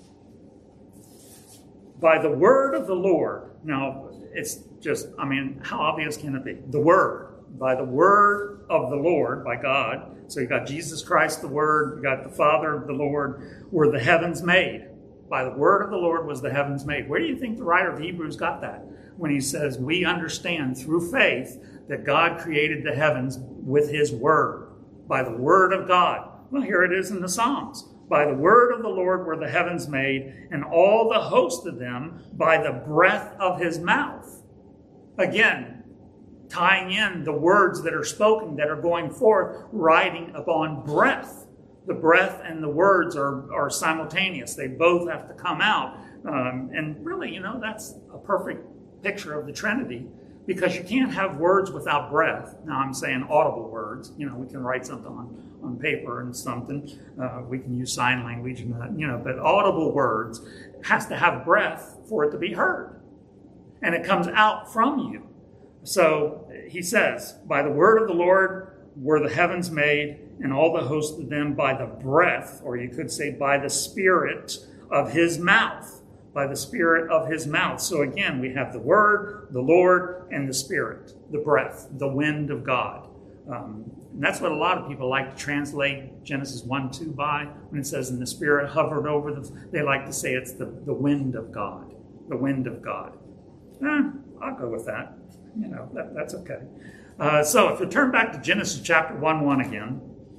By the word of the Lord. Now, it's just, I mean, how obvious can it be? The word. By the word of the Lord, by God. So you got Jesus Christ, the Word. You got the Father, the Lord, were the heavens made. By the word of the Lord was the heavens made. Where do you think the writer of Hebrews got that? When he says, we understand through faith that God created the heavens with his word. By the word of God. Well, here it is in the Psalms. By the word of the Lord were the heavens made, and all the host of them by the breath of his mouth. Again, tying in the words that are spoken, that are going forth, riding upon breath. The breath and the words are, are simultaneous. They both have to come out. Um, and really, you know, that's a perfect picture of the Trinity, because you can't have words without breath. Now, I'm saying audible words. You know, we can write something on, on paper and something. Uh, we can use sign language and that, you know, but audible words has to have breath for it to be heard. And it comes out from you. So he says, by the word of the Lord were the heavens made, and all the host of them by the breath, or you could say by the spirit of his mouth. By the spirit of his mouth. So again, we have the word, the Lord, and the spirit, the breath, the wind of God. Um, and that's what a lot of people like to translate Genesis one two by. When it says, and the spirit hovered over them, they like to say it's the, the wind of God. The wind of God. Eh, I'll go with that. You know, that, that's okay. Uh, so if you turn back to Genesis chapter one one again.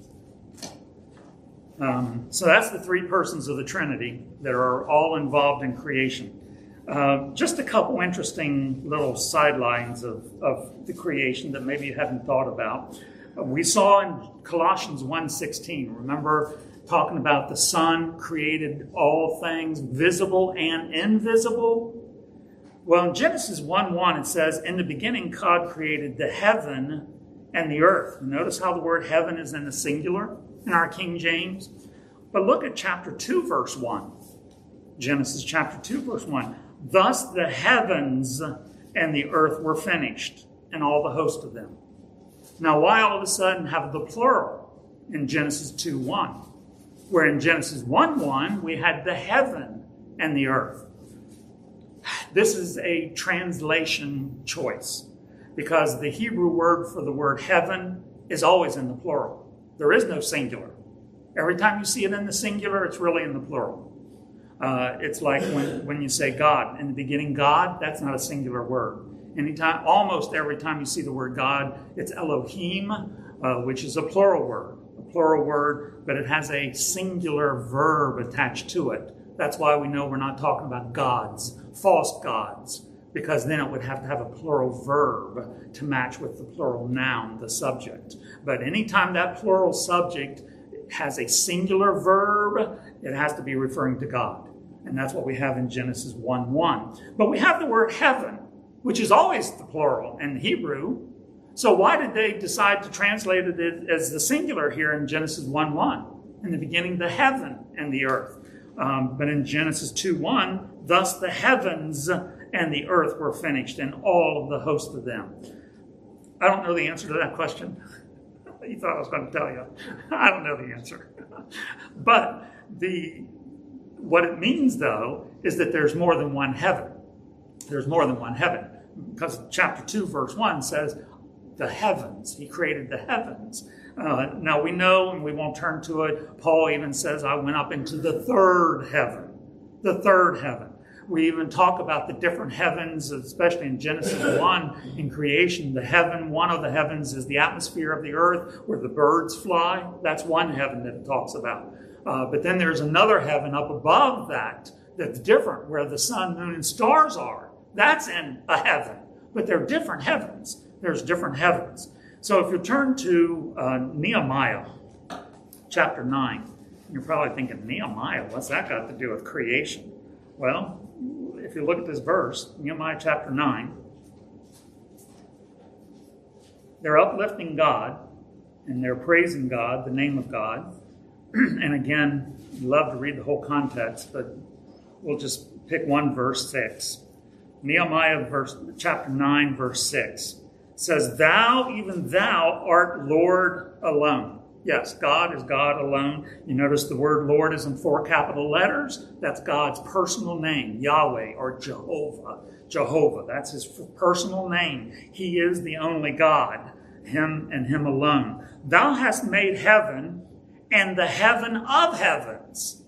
Um, so that's the three persons of the Trinity that are all involved in creation. Uh, just a couple interesting little sidelines of, of the creation that maybe you hadn't thought about. Uh, we saw in Colossians one sixteen, remember talking about the Son created all things, visible and invisible? Well, in Genesis one one, it says, in the beginning, God created the heaven and the earth. Notice how the word heaven is in the singular in our King James. But look at chapter two, verse one. Genesis chapter two, verse one. Thus the heavens and the earth were finished, and all the host of them. Now, why all of a sudden have the plural in Genesis two one? Where in Genesis one one, we had the heaven and the earth. This is a translation choice, because the Hebrew word for the word heaven is always in the plural. There is no singular. Every time you see it in the singular, it's really in the plural. Uh, it's like when, when you say God. In the beginning, God, that's not a singular word. Anytime, almost every time you see the word God, it's Elohim, uh, which is a plural word. A plural word, but it has a singular verb attached to it. That's why we know we're not talking about gods, false gods, because then it would have to have a plural verb to match with the plural noun, the subject. But anytime that plural subject has a singular verb, it has to be referring to God. And that's what we have in Genesis one one. But we have the word heaven, which is always the plural in Hebrew. So why did they decide to translate it as the singular here in Genesis one one? In the beginning, the heaven and the earth. Um, but in Genesis two one, thus the heavens and the earth were finished, and all of the host of them. I don't know the answer to that question. You thought I was going to tell you. I don't know the answer. But the what it means, though, is that there's more than one heaven. There's more than one heaven. Because chapter two, verse one says, the heavens. He created the heavens. Uh, now we know, and we won't turn to it, Paul even says, I went up into the third heaven. The third heaven. We even talk about the different heavens, especially in Genesis one, in creation. The heaven, one of the heavens is the atmosphere of the earth where the birds fly. That's one heaven that it talks about. Uh, but then there's another heaven up above that that's different, where the sun, moon, and stars are. That's in a heaven. But they're different heavens. There's different heavens. So if you turn to uh, Nehemiah chapter nine, you're probably thinking, Nehemiah, what's that got to do with creation? Well, if you look at this verse, Nehemiah chapter nine, they're uplifting God and they're praising God, the name of God. And again, I'd love to read the whole context, but we'll just pick one verse, six. Nehemiah verse, chapter nine, verse six says, "Thou, even thou, art Lord alone." Yes, God is God alone. You notice the word Lord is in four capital letters. That's God's personal name, Yahweh or Jehovah. Jehovah, that's his personal name. He is the only God, him and him alone. "Thou hast made heaven and the heaven of heavens."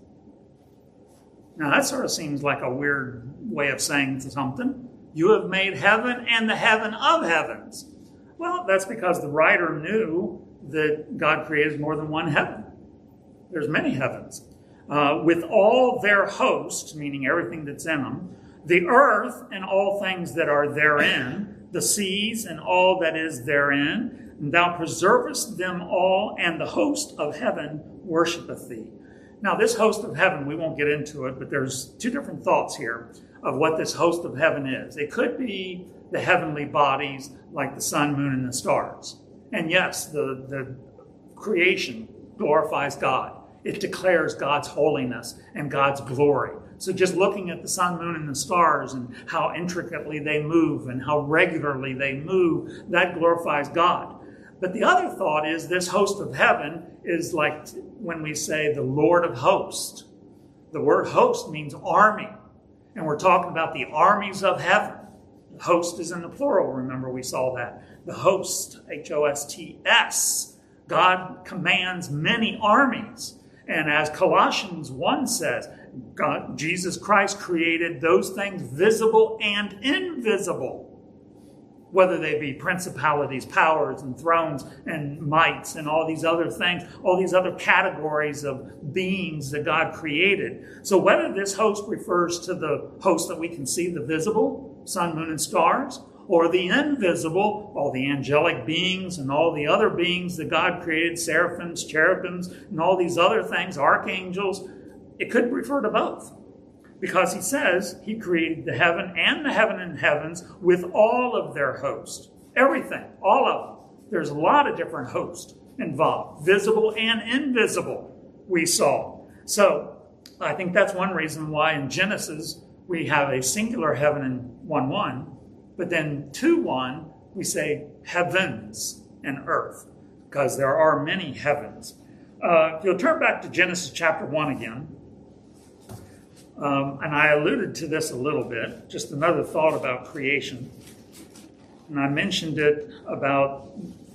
Now that sort of seems like a weird way of saying something. You have made heaven and the heaven of heavens. Well, that's because the writer knew that God created more than one heaven. There's many heavens. Uh, with all their host, meaning everything that's in them, the earth and all things that are therein, the seas and all that is therein, and thou preservest them all, and the host of heaven worshipeth thee. Now, this host of heaven, we won't get into it, but there's two different thoughts here of what this host of heaven is. It could be the heavenly bodies like the sun, moon, and the stars. And yes, the, the creation glorifies God. It declares God's holiness and God's glory. So just looking at the sun, moon, and the stars and how intricately they move and how regularly they move, that glorifies God. But the other thought is this host of heaven is like when we say the Lord of hosts. The word host means army. And we're talking about the armies of heaven. Host is in the plural, remember we saw that. The host, H O S T S. God commands many armies. And as Colossians one says, God, Jesus Christ created those things visible and invisible, whether they be principalities, powers, and thrones, and mights, and all these other things, all these other categories of beings that God created. So whether this host refers to the host that we can see, the visible, sun, moon, and stars, or the invisible, all the angelic beings and all the other beings that God created, seraphims, cherubims, and all these other things, archangels, it could refer to both. Because he says he created the heaven and the heaven and heavens with all of their host. Everything, all of them. There's a lot of different hosts involved, visible and invisible, we saw. So I think that's one reason why in Genesis we have a singular heaven in one one, but then two one we say heavens and earth, because there are many heavens. Uh, if you'll turn back to Genesis chapter one again, Um, and I alluded to this a little bit, just another thought about creation. And I mentioned it about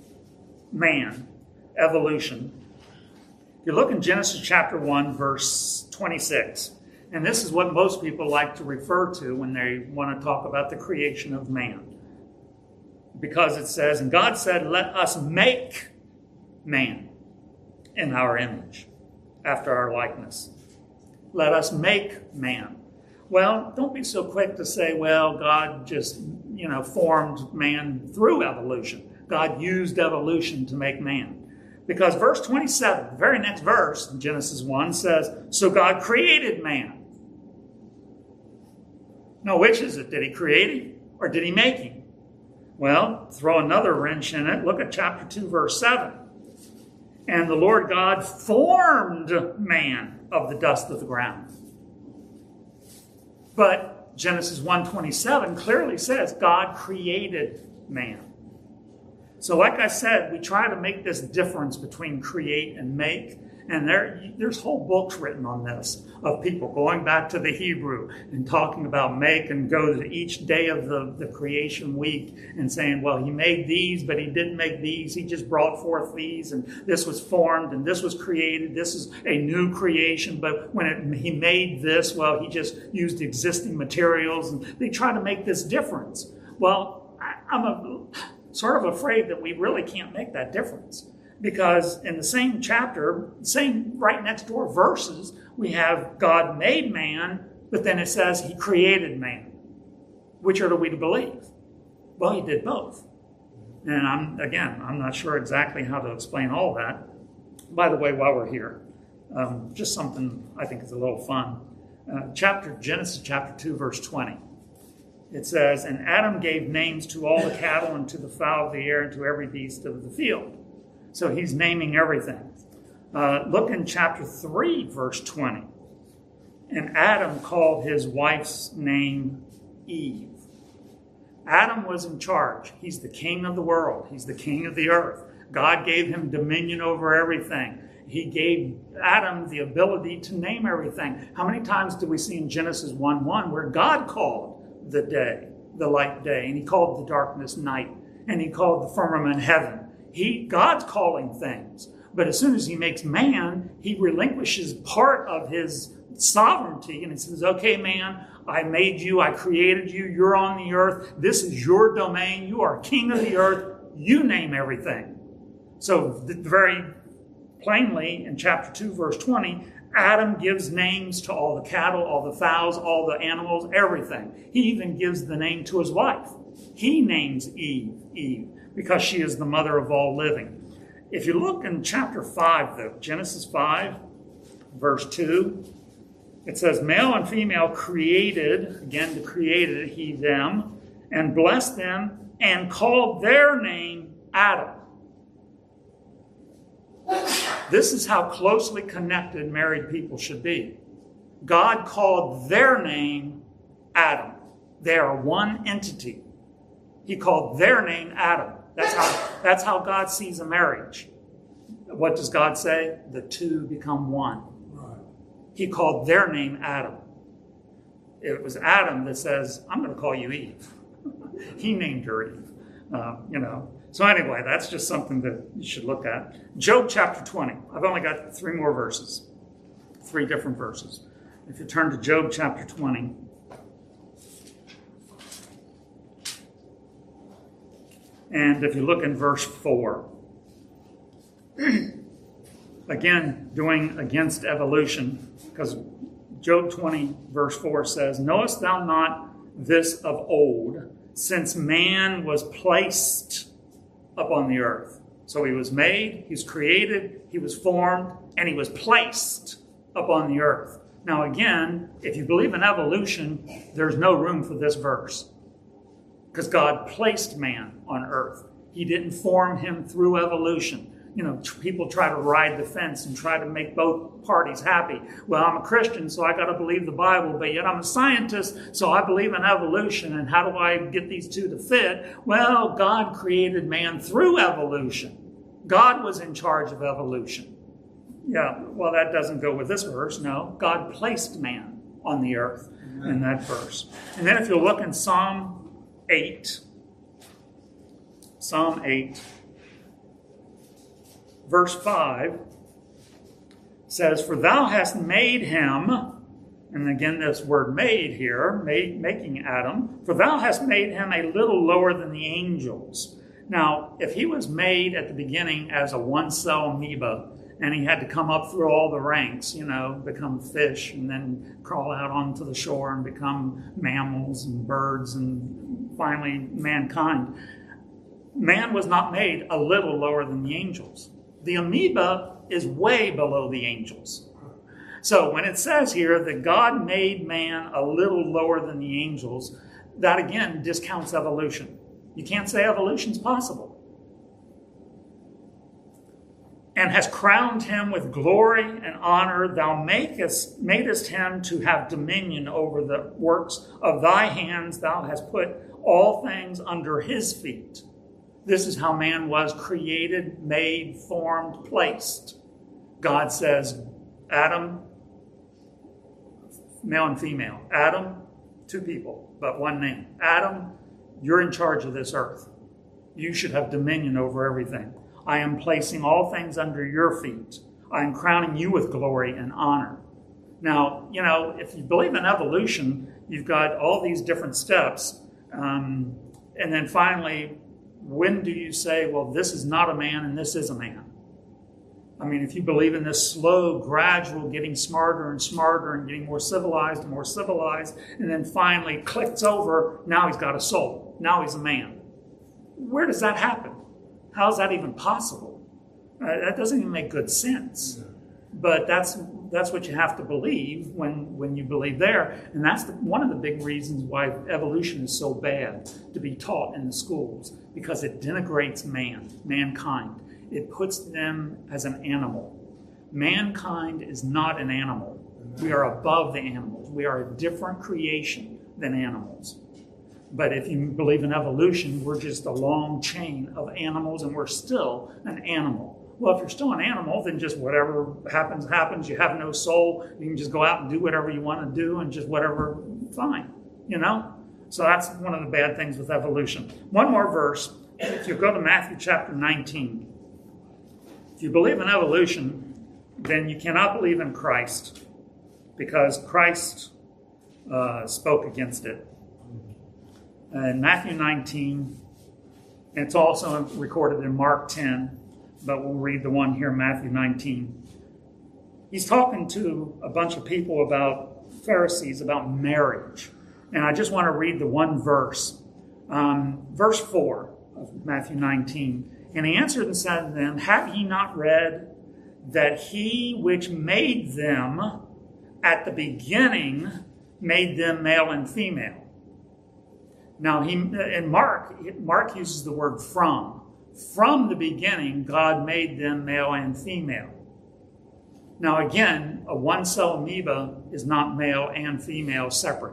man, evolution. If you look in Genesis chapter one, verse twenty-six, and this is what most people like to refer to when they want to talk about the creation of man. Because it says, "And God said, let us make man in our image, after our likeness." Let us make man. Well, don't be so quick to say, well, God just, you know, formed man through evolution. God used evolution to make man. Because verse twenty-seven, the very next verse in Genesis one says, "So God created man." Now, which is it? Did he create him or did he make him? Well, throw another wrench in it. Look at chapter two, verse seven. "And the Lord God formed man of the dust of the ground." But Genesis one twenty-seven clearly says God created man. So like I said, we try to make this difference between create and make. And there, there's whole books written on this of people going back to the Hebrew and talking about make and go to each day of the, the creation week and saying, well, he made these, but he didn't make these. He just brought forth these, and this was formed, and this was created. This is a new creation. But when it, he made this, well, he just used existing materials. And they try to make this difference. Well, I, I'm a, sort of afraid that we really can't make that difference. Because in the same chapter, same right next door verses, we have God made man, but then it says he created man. Which are we to believe? Well, he did both. And I'm again, I'm not sure exactly how to explain all that. By the way, while we're here, um, just something I think is a little fun. Uh, chapter Genesis chapter two, verse twenty. It says, and Adam gave names to all the cattle and to the fowl of the air and to every beast of the field. So he's naming everything. Uh, look in chapter three, verse twenty. And Adam called his wife's name Eve. Adam was in charge. He's the king of the world. He's the king of the earth. God gave him dominion over everything. He gave Adam the ability to name everything. How many times do we see in Genesis one one where God called the day, the light day, and he called the darkness night, and he called the firmament heaven? He, God's calling things. But as soon as he makes man, he relinquishes part of his sovereignty, and he says, okay, man, I made you, I created you, you're on the earth, this is your domain, you are king of the earth, you name everything. So very plainly in chapter two, verse twenty, Adam gives names to all the cattle, all the fowls, all the animals, everything. He even gives the name to his wife. He names Eve, Eve, because she is the mother of all living. If you look in chapter five, though, Genesis five, verse two, it says, male and female created, again, the created, he, them, and blessed them, and called their name Adam. This is how closely connected married people should be. God called their name Adam. They are one entity. He called their name Adam. That's how, that's how God sees a marriage. What does God say? The two become one. Right. He called their name Adam. It was Adam that says, I'm going to call you Eve. He named her Eve. Uh, you know. So anyway, that's just something that you should look at. Job chapter twenty. I've only got three more verses. Three different verses. If you turn to Job chapter twenty. And if you look in verse four. Again, doing against evolution. Because Job twenty verse four says, knowest thou not this of old, since man was placed upon the earth. So he was made, he was created, he was formed, and he was placed upon the earth. Now again, if you believe in evolution, there's no room for this verse. Because God placed man on earth. He didn't form him through evolution. You know, people try to ride the fence and try to make both parties happy. Well, I'm a Christian, so I got to believe the Bible, but yet I'm a scientist, so I believe in evolution. And how do I get these two to fit? Well, God created man through evolution. God was in charge of evolution. Yeah, well, that doesn't go with this verse. No, God placed man on the earth in that verse. And then if you look in Psalm eight, Psalm eight, verse five says, for thou hast made him, and again this word made here, made, making Adam, for thou hast made him a little lower than the angels. Now, if he was made at the beginning as a one-cell amoeba, and he had to come up through all the ranks, you know, become fish, and then crawl out onto the shore and become mammals and birds, and finally mankind, man was not made a little lower than the angels. The amoeba is way below the angels. So when it says here that God made man a little lower than the angels, that again discounts evolution. You can't say evolution's possible. And has crowned him with glory and honor. Thou makest, madest him to have dominion over the works of thy hands. Thou hast put all things under his feet. This is how man was created, made, formed, placed. God says, Adam, male and female. Adam, two people, but one name. Adam, you're in charge of this earth. You should have dominion over everything. I am placing all things under your feet. I am crowning you with glory and honor. Now, you know, if you believe in evolution, you've got all these different steps. Um, and then finally, when do you say, well, this is not a man and this is a man? I mean, if you believe in this slow, gradual, getting smarter and smarter and getting more civilized and more civilized, and then finally clicks over, now he's got a soul. Now he's a man. Where does that happen? How is that even possible? Uh, that doesn't even make good sense. But that's that's what you have to believe when, when you believe there. And that's the, one of the big reasons why evolution is so bad to be taught in the schools, because it denigrates man, mankind. It puts them as an animal. Mankind is not an animal. We are above the animals. We are a different creation than animals. But if you believe in evolution, we're just a long chain of animals, and we're still an animal. Well, if you're still an animal, then just whatever happens, happens. You have no soul. You can just go out and do whatever you want to do, and just whatever, fine, you know? So that's one of the bad things with evolution. One more verse. If you go to Matthew chapter nineteen, if you believe in evolution, then you cannot believe in Christ, because Christ uh, spoke against it. In Matthew nineteen, and it's also recorded in Mark ten, but we'll read the one here, Matthew nineteen. He's talking to a bunch of people about Pharisees, about marriage. And I just want to read the one verse. Um, verse four of Matthew nineteen. And he answered and said to them, have ye not read that he which made them at the beginning made them male and female? Now, he in Mark, Mark uses the word from. From the beginning, God made them male and female. Now, again, a one-cell amoeba is not male and female separate.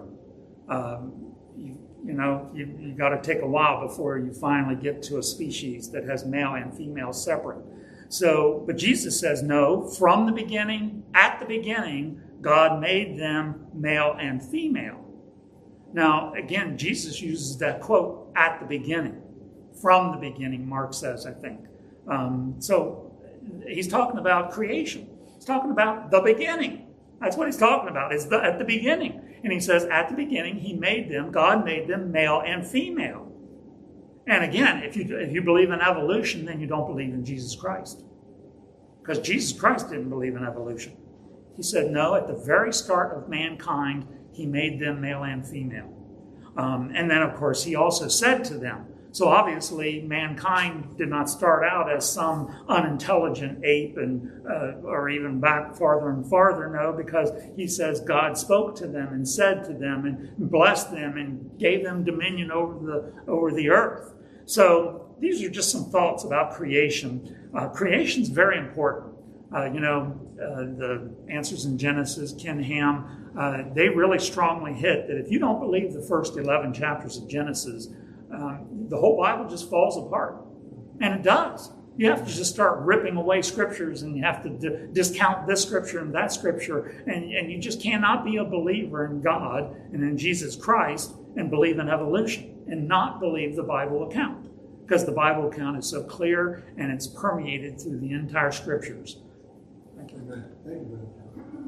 Um, you, you know, you, you got to take a while before you finally get to a species that has male and female separate. So, but Jesus says, no, from the beginning, at the beginning, God made them male and female. Now, again, Jesus uses that quote, at the beginning. From the beginning, Mark says, I think. Um, so he's talking about creation. He's talking about the beginning. That's what he's talking about, is the, at the beginning. And he says, at the beginning, he made them, God made them male and female. And again, if you, if you believe in evolution, then you don't believe in Jesus Christ. Because Jesus Christ didn't believe in evolution. He said, no, at the very start of mankind, he made them male and female. Um, and then, of course, he also said to them, so obviously mankind did not start out as some unintelligent ape and uh, or even back farther and farther, no, because he says God spoke to them and said to them and blessed them and gave them dominion over the, over the earth. So these are just some thoughts about creation. Uh, creation is very important. Uh, you know, uh, the Answers in Genesis, Ken Ham, uh, they really strongly hit that if you don't believe the first eleven chapters of Genesis, um, the whole Bible just falls apart. And it does. You have to just start ripping away scriptures, and you have to d- discount this scripture and that scripture, and, and you just cannot be a believer in God and in Jesus Christ and believe in evolution and not believe the Bible account, because the Bible account is so clear and it's permeated through the entire scriptures. Thank you. Amen. Thank you, brother.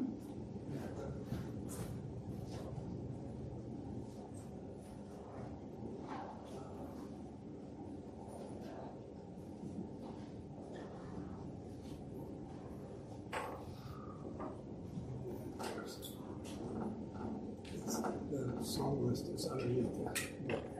The song list is underneath that book.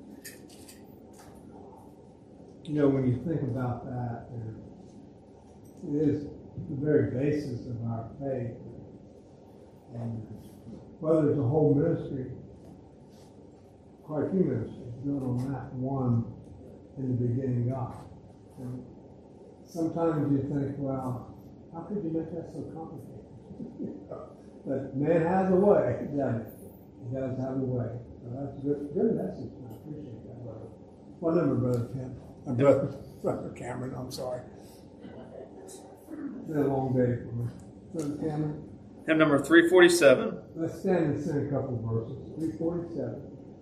You know, when you think about that, it is the very basis of our faith. And whether there's a whole ministry, quite a few ministries, built on that one in the beginning God. And sometimes you think, well, how could you make that so complicated? But man has a way, doesn't he? He does have a way. So that's a good, good message. I appreciate that, brother. What number, Brother Tim? Uh, brother, brother Cameron, I'm sorry. It's been a long day for me. Brother Cameron? Hymn number three forty-seven. Let's stand and sing a couple of verses. three forty-seven.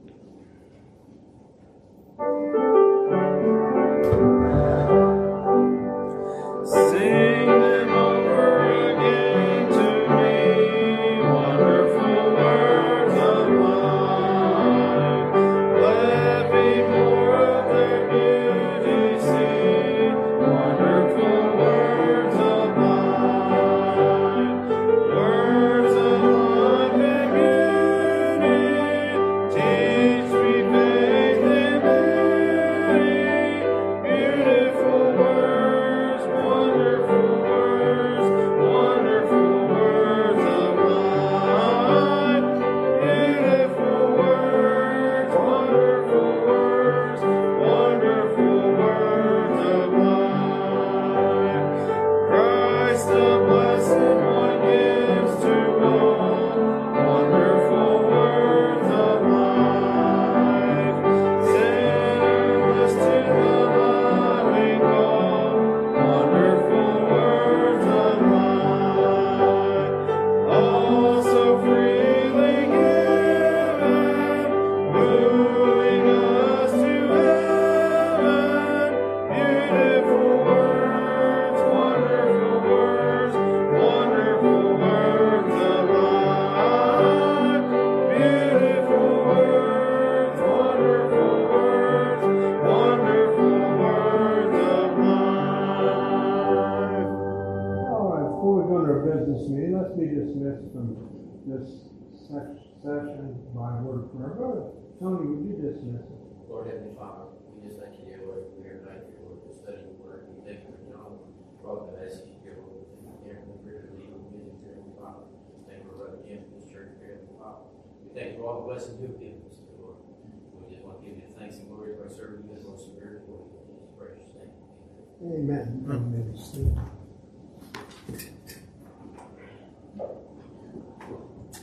Sing them over again to me, wonderful words of mine. Let me more of their beauty see, wonderful words of mine. Words of life and beauty, teach me faith and this sec- session by word of prayer. Brother Tony, would you dismiss it? Lord Heavenly Father, we just thank you, dear Lord, for your night, dear Lord, for studying the word. We thank you for John. Father, I ask you, dear Lord, to take care of the prayer lead and music, dear Heavenly Father. Thank you for Brother Jim for this church, dear Heavenly Father. We thank you for all the blessings you've given us, dear Lord. We just want to give you thanks and glory by serving you as most superior for you. In Jesus' precious name. Amen. Amen. Amen.